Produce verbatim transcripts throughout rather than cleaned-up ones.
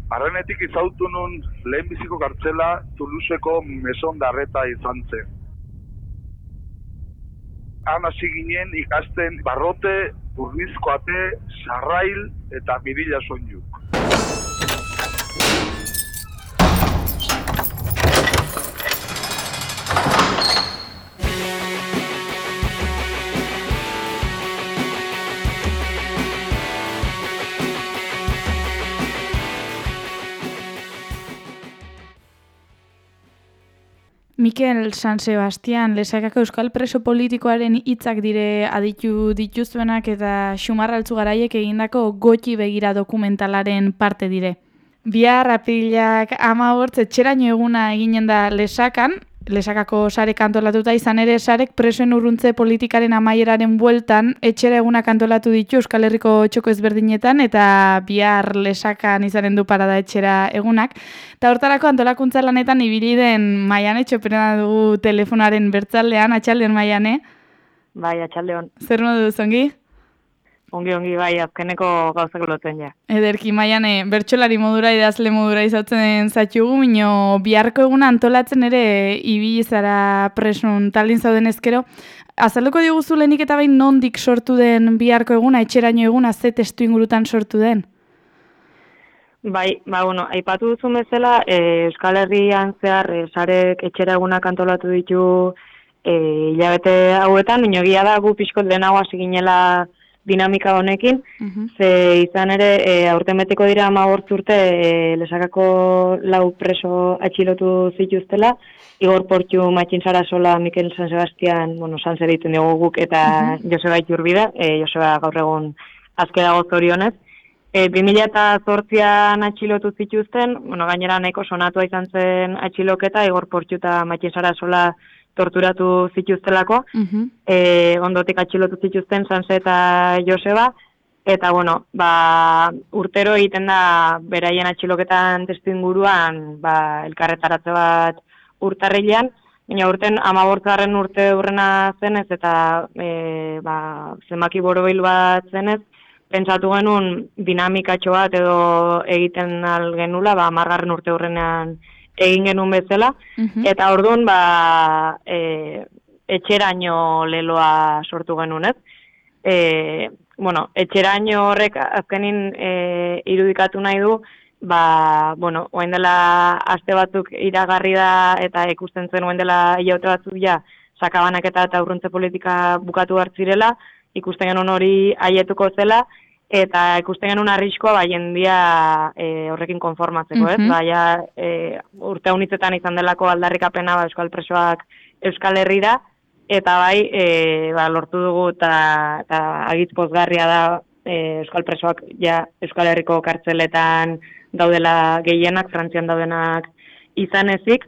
Barrenetik izautu nun lehenbiziko kartzela Toulouseko Maison d'Arreta izan zen. Han hasi ginen ikasten barrote, burnizko ate, sarrail eta mirila soinu. Mikel San Sebastian, Lesakako euskal preso politikoaren hitzak dire aditu dituzuenak eta Xumar Altzugaraiek egindako Gotxi begira dokumentalaren parte dire. Bihar apirilak hamabost etxeraino eguna eginen da Lesakan, Lesakako sarek antolatuta izan ere sarek presoen urruntze politikaren amaieraren bueltan etxera egunak antolatu ditu Euskal Herriko txoko ezberdinetan eta bihar Lesakan izanen du parada etxera egunak. Eta hortarako antolakuntza lanetan ibili den Maiane Txoperena dugu telefonaren bertzaldean, atxaldeon Maiane. Bai, atxaldeon. Zer modu zongi? Ongi, ongi, bai, azkeneko gauzak lotzen ja. Ederki, Maiane, bertsolari modura, idazle modura izautzen zatxugu, mino biharko eguna antolatzen ere ibili zara presun taldin zauden ezkero. Azalduko diguzu lehenik eta bain nondik sortu den biharko eguna, etxeraino eguna, ze testu ingurutan sortu den? Bai, ba, bueno, aipatu duzun bezala, e, Euskal Herrian zehar, e, sarek etxera egunak antolatu ditu e, hilabete hauetan, inogia da gu pixkot lehenago hasi ginela dinamika honekin, uh-huh. Ze izan ere, e, aurten beteko dira hamabost urte e, Lesakako lau preso atxilotu zituztela, Igor Portxu, Matxin Sarasola, Mikel San Sebastian, bueno, San Zer egiten dugu guk, eta uh-huh. Joseba Iturbide, e, Joseba gaur egun azkera gozorionez. E, bi mila zortzian atxilotu zituzten, bueno, gainera nahiko sonatua izan zen atxiloketa, Igor Portxu eta Matxin Sarasola torturatu zituztelako, uh-huh. e, ondotik atxilotu zituzten Sanse eta Joseba, eta bueno, ba, urtero egiten da beraien atxiloketan testu inguruan ba, elkarretaratze bat urtarrilean, baina urten hamabortgarren urte urrena zenez eta e, ba, zenbaki borobil bat zenez, pentsatu genuen dinamikatxo bat edo egiten al genula, ba, hamargarren urte urrenean egin genuen bezala, uh-huh. Eta orduan ba, e, etxeraino leloa sortu genuen, ez? E, bueno, etxeraino horrek azkenin e, irudikatu nahi du, ba, bueno, oen dela aste batzuk iragarri da eta ikusten zen oen dela hilaute batzuk ja, sakabanaketa eta urruntze politika bukatu hartzirela, ikusten genuen hori aietuko zela, eta ikusten genuen arriskoa ba, jendia e, horrekin konformatzeko, ez? Mm-hmm. Ba, ja, e, urte unitzetan izan delako aldarrikapena ba, Euskal Presoak Euskal Herrira, eta bai, e, ba, lortu dugu eta, eta agitz pozgarria da e, Euskal Presoak ja, Euskal Herriko kartzeletan daudela gehienak, Frantzian daudenak izan ezik,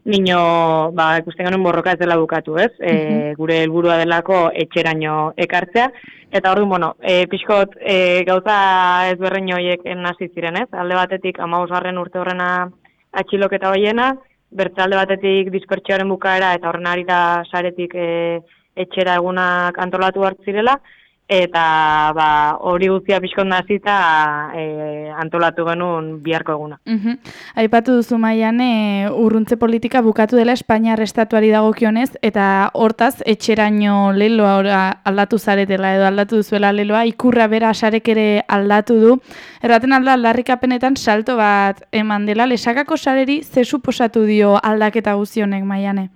nino, ba, ikusten genuen borroka ez dela bukatu, ez? E, mm-hmm. Gure helburua delako etxeraino ekartzea. Eta orduan, bueno, e, pixkot e, gauza ezberrein horiek hasi ziren, ez? Alde batetik hamabosgarren urte horrena atxiloketa hoiena, bertze alde batetik dispertsioaren bukaera eta horren ari da saretik e, etxera egunak antolatu hartzirela, eta ba, hori guztia pixkot nazita e, antolatu genuen biharko eguna. Uh-huh. Aipatu duzu Maiane, urruntze politika bukatu dela Espainiar estatuari dagokionez, eta hortaz etxeraino leloa aldatu zaretela edo aldatu duzuela leloa, ikurra bera sarek ere aldatu du. Erraten alda aldarrikapenetan salto bat eman dela, Lesakako sareri ze suposatu dio aldaketa guzionek Maiane?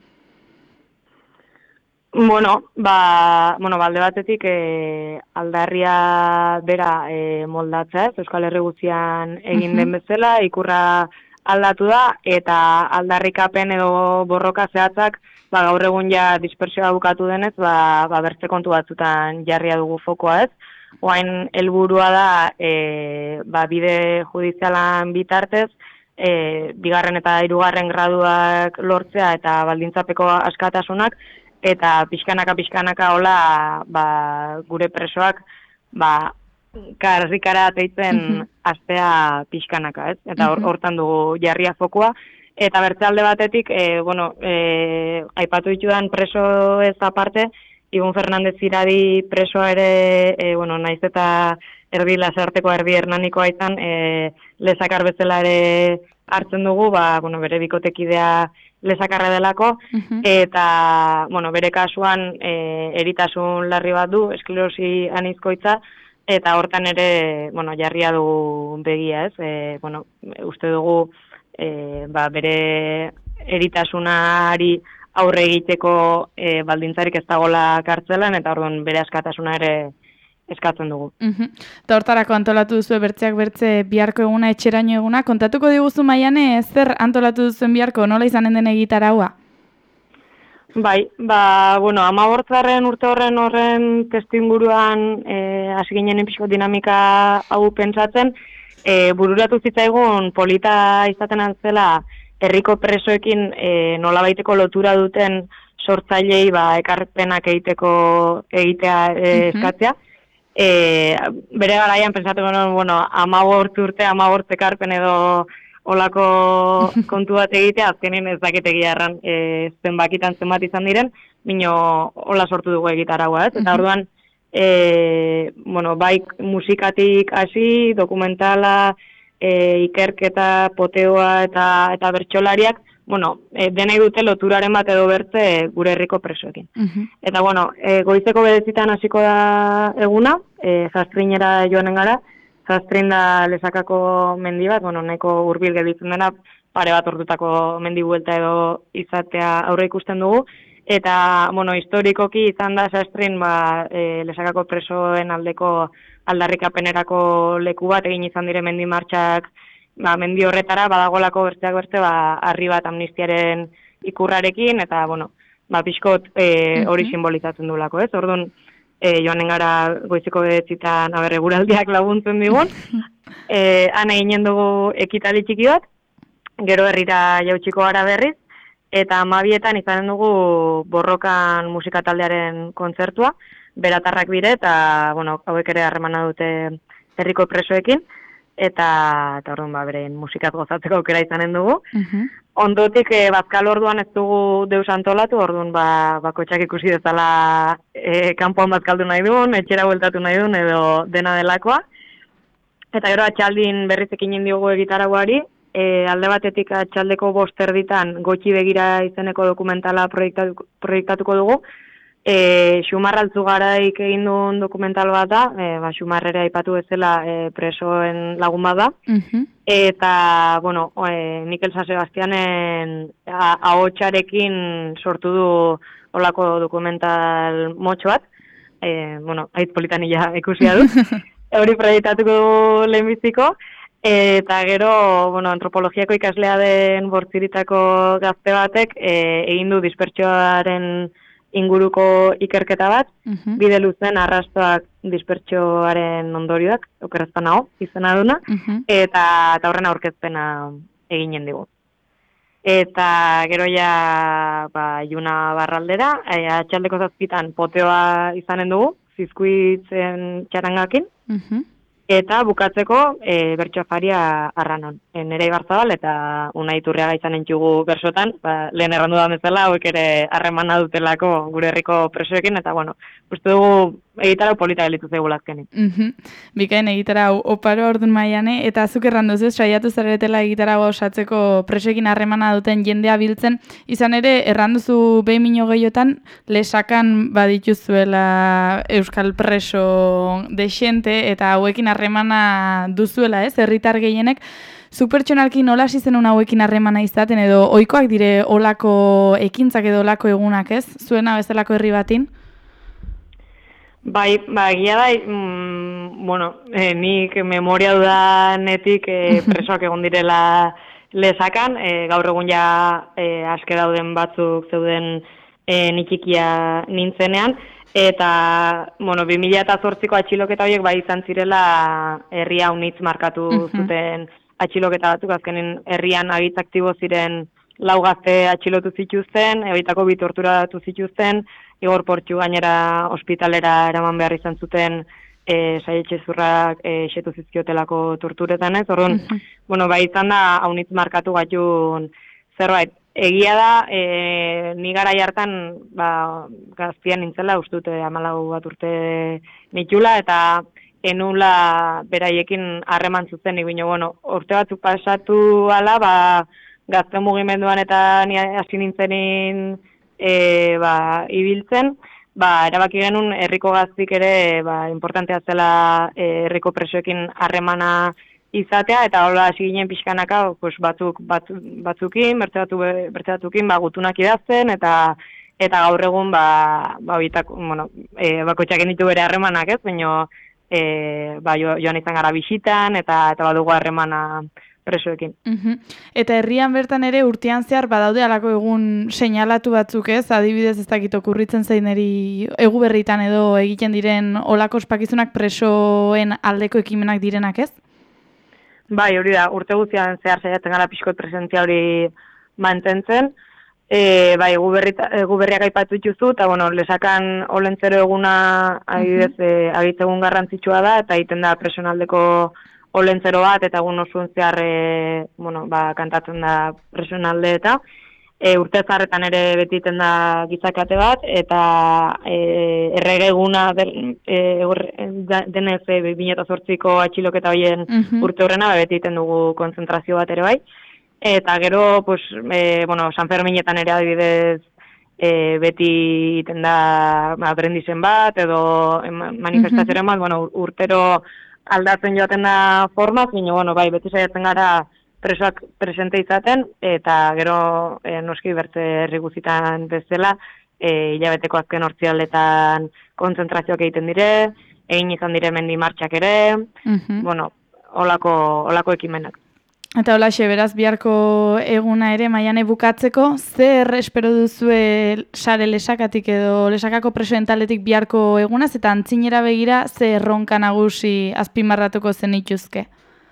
Bueno, ba, bueno, balde batetik e, aldarria bera e, moldatzea, Euskal Herri guztian egin den bezala, ikurra aldatu da, eta aldarrikapen edo borroka zehatzak, ba, gaur egun ja dispersioa bukatu denez, ba, ba bertze kontu batzutan jarria dugu fokoa, ez? Oain helburua da, e, ba, bide judizialan bitartez, e, bigarren eta hirugarren graduak lortzea eta baldintzapeko askatasunak, eta pixkanaka pixkanaka hola ba, gure presoak ba, karrikara ateitzen uh-huh. astea pixkanaka, ez? Eta hor, hortan dugu jarria fokua. Eta bertze alde batetik, e, bueno, e, aipatu ditudan preso ez aparte, Ibon Fernandez Iradi presoa ere, e, bueno, naiz eta erdi lasarteko erdi hernanikoa izan, e, lezakar bezala ere hartzen dugu, ba, bueno, bere bikotekidea lezakarra delako, uh-huh. eta, bueno, bere kasuan e, eritasun larri bat du, esklerosi anizkoitza, eta hortan ere, bueno, jarria dugu begia, ez? E, bueno, uste dugu, e, ba, bere eritasunari aurre egiteko e, baldintzarik ez dagoela kartzelan, eta orduan bere askatasuna ere eskatzen dugu. Uh-huh. Eta hortarako antolatu duzu bertzeak bertze biharko eguna, etxeraino eguna. Kontatuko diguzu Maiane, zer antolatu duzuen biharko, nola izanen den egitaraua? Bai, ba, bueno, hamabortgarren urte horren horren testu inguruan e, hasi ginen pixko dinamika hau pentsatzen, e, bururatu zitzaigun polita izaten antzela herriko presoekin e, nolabaiteko lotura duten sortzailei ba, ekarpenak egiteko egitea e, eskatzea. E, bere garaian pensatu gano, bueno, amabort urte, amabort ekarpen edo olako kontu bat egitea, azkenin ez dakitegia erran e, zenbakitan zenbat izan diren, bino hola sortu dugu egitaragoa, ez? Eta orduan, e, bueno, bai musikatik hasi, dokumentala, e, ikerketa, poteoa eta, eta bertsolariak, bueno, e, denei dute loturaren bat edo bertze gure herriko presoekin. Uh-huh. Eta, bueno, e, goizeko bedezitan hasiko da eguna, e, Zastrinera joanen gara, Zastrin da Lezakako mendi bat, bueno, nahiko hurbil gelditzen dena, pare bat ordutako mendi buelta edo izatea aurre ikusten dugu, eta, bueno, historikoki izan da Zastrin, ba, e, Lezakako presoen aldeko aldarrikapenerako leku bat, egin izan dire mendi martxak, ba, mendi horretara, badagolako bertzeak bertze, ba, arri bat amnistiaren ikurrarekin, eta, bueno, ba, pixkot e, hori simbolizatzen du lako, ez? Orduan, e, joanen gara goizeko bedetzitan, aber, eguraldiak laguntzen digun, e, han eginen dugu ekitali txiki bat, gero herrira jautxiko gara berriz, eta amabietan izanen dugu Borrokan musika taldearen kontzertua, beratarrak bire, eta, bueno, hauek ere harremana dute herriko presoekin, eta, eta orduan, ba, beren musikaz gozatzeko aukera izanen dugu. Uh-huh. Ondotik, e, bazkal orduan ez dugu deus antolatu, orduan, ba, bakotxak ikusi dezala e, kanpoan bazkaldu nahi duen, etxera bueltatu nahi duen, edo dena delakoa. Eta gero atxaldin berrizekin indiogu egitaragoari, e, alde batetik atxaldeko bost erditan gotxi begira izeneko dokumentala proiektatu, proiektatuko dugu, E, Xumar Altzugaraik egin duen dokumental bat da, e, ba, Xumar ere aipatu bezala e, presoen lagun bat da, uh-huh. Eta, bueno, e, Mikel San Sebastianen ahotsarekin sortu du olako dokumental motxo bat, e, bueno, aitz politan ila ikusia du, hori proiektatuko du lehenbiziko, eta gero, bueno, antropologiako ikaslea den Bortziritako gazte batek e, egin du dispertsioaren inguruko ikerketa bat, uh-huh. bide luzen arrastoak dispertsioaren ondorioak, okerazpan hau, izena duna, uh-huh. eta, eta horren aurkezpena eginen digu. Eta gero ja, ba, Iluna Barraldera, e, atxaldeko zazpitan poteoa izanen dugu, zizkuitzen txarangakin, uh-huh. eta bukatzeko e, bertsoafaria arranon. E, Nere Ibarzabal eta Unai Iturriaga izanen txugu bersotan, ba, lehen errandu da bezala, hauek ere harremana dutelako gure herriko presoekin, eta bueno, uste dugu egitarau polita gelitu zegoela azkenik. Uh-huh. Bikain egitarau oparo ordun Maiane, eta azuk errandu zuz, saiatu zaretela egitarau osatzeko presoekin harremana duten jendea biltzen, izan ere, erranduzu behin mino gehiotan, lesakan badituzuela euskal preso desente, eta hauekin harremana duzuela, ez, herritar gehienek, zuk pertsonalki nola hasi zenun hauekin harremana izaten, edo ohikoak dire olako ekintzak edo olako egunak, ez, zuena bezalako herri batin? Bai, ba, egia da, mm, bueno, eh, nik memoria dudanetik eh, presoak egon direla lesakan, eh, gaur egun ja eh, aske dauden batzuk zeuden eh, nitxikia nintzenean, eta, bueno, bi mila zortziko atxiloketa horiek bai izan zirela herria unitz markatu uh-huh. zuten atxiloketa batzuk, azkenen herrian agitz aktibo ziren lau gazte atxilotu zituzten, ebaitako bi torturatu zituzten, Igor Portxu gainera ospitalera eraman behar izan zuten e, saietxe zurrak e, xetu zizkiotelako torturetan ez, orduan, uh-huh. bueno, bai izan da haunitz markatu gatun zerbait. egia da, e, ni garai hartan, ba, gaztian nintzela, uste dute hamalau bat urte nitula, eta enula beraiekin harreman zuzenik, bino, bueno, urte batzuk pasatu ala, ba, gazte mugimenduan eta ni hasi nintzenin e, ba, ibiltzen, ba, erabaki genuen herriko gaztik ere ba, importantea zela e, herriko presoekin harremana izatea, eta hola hasi ginen pixkanaka pues, batzuk, batzu, batzukin, bertze batu, bertze batzukin, ba, gutunak idazten, eta eta gaur egun ba, ba, bitak, bueno, e, bakoitzak ditu bere harremanak ez, baina e, ba, jo, joan izan gara bisitan, eta, eta badugu harremana presoekin. Uh-huh. Eta herrian bertan ere urtean zehar badaude alako egun seinalatu batzuk ez, adibidez ez dakit okurritzen zeineri egu berritan edo egiten diren olako ospakizunak presoen aldeko ekimenak direnak ez? Bai, hori da, urte guztian zehar saiatzen gara pixkot presentzia hori mantentzen, e, bai, egu, berrita, egu berriak aipatu dituzu, eta bueno, lesakan olentzero eguna adibidez uh-huh. e, agitzegun garrantzitsua da, eta egiten da presoen aldeko olentzero bat, eta egun osoan zehar e, bueno, ba, kantatzen da presoen alde eta e, urte zarretan ere betiten da gizakate bat, eta e, errege eguna den, e, denez e, bi mila zortziko atxiloketa horien uh-huh. urte horrena betiten dugu konzentrazio bat ere bai. Eta gero, pues, e, bueno, San Ferminetan ere adibidez e, beti iten da ba, brendizen bat, edo manifestazioaren bat, uh-huh. bueno, urtero aldatzen joaten da formaz, baina, bueno, bai, beti saiatzen gara presoak presente izaten, eta gero e, noski bertze herri guztietan bezala, e, hilabeteko azken hortzialdetan kontzentrazioak egiten dire, egin izan dire mendi martxak ere, uh-huh. bueno, olako, olako ekimenak. Eta holaxe, beraz, biharko eguna ere maiane bukatzeko, zer espero duzue sare lesakatik edo lesakako presoen taldetik biharko egunaz, eta antzinera begira zer erronka nagusi azpimarratuko zen ituzke?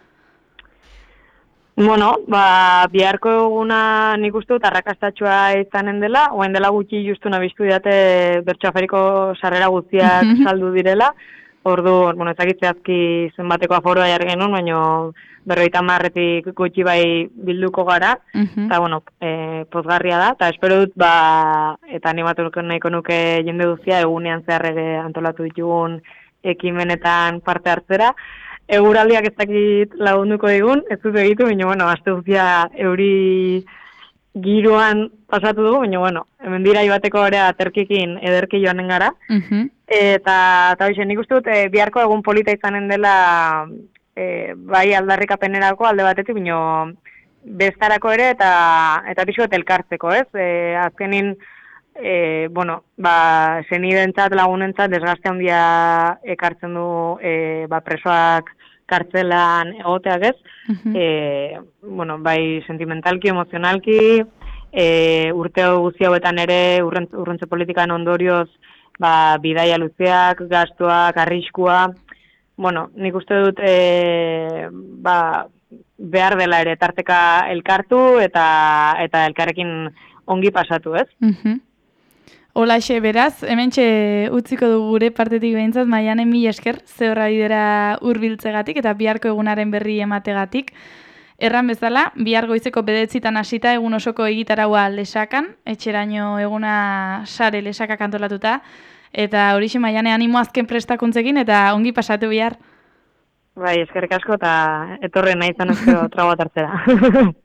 Bueno, ba, biharko eguna nik uste dut arrakastatxoa izanen dela, oen dela gutxi justu nabiztu didate bertsoaferiko sarrera guztiak saldu direla, ordu, bueno, ezagitzeazki zenbateko aforoa jar genuen, baina berroita marretik gutxi bai bilduko gara, uh-huh. eta, bueno, e, pozgarria da, eta espero dut, ba, eta animatuko nahiko nuke jende guztia, egunean zehar ere antolatu ditugun ekimenetan parte hartzera. Eguraldiak ez dakit lagunduko digun, ez dut egitu, baina, bueno, aste guztia euri giroan pasatu dugu, baina, bueno, hemen dira ibateko ere aterkikin ederki joanen gara. Uh-huh. Eta, eta hoxe, nik uste dut, e, biharko egun polita izanen dela, e, bai aldarrikapenerako alde batetik, baina bestarako ere, eta eta pixko elkartzeko, ez? E, azkenin, e, bueno, ba, senidentzat, lagunentzat, desgaste handia ekartzen du e, ba, presoak kartzelan egoteak ez, uh-huh. e, bueno, bai sentimentalki, emozionalki, e, urte guzti hauetan ere urrentze, urrentze politikan ondorioz ba, bidaia luzeak, gastuak, arriskua, bueno, nik uste dut e, ba, behar dela ere tarteka elkartu eta eta elkarrekin ongi pasatu, ez? Uh-huh. Holaxe, beraz, hementxe utziko dugu gure partetik behintzat, Maiane mil esker, ze horra bidera hurbiltzegatik eta biharko egunaren berri emategatik. Erran bezala, bihar goizeko bedetzitan hasita egun osoko egitaraua lesakan, etxeraino eguna sare lesakak antolatuta, eta horixe Maiane animo azken prestakuntzekin eta ongi pasatu bihar. Bai, eskerrik asko eta etorren nahi zanezko trago hartzera.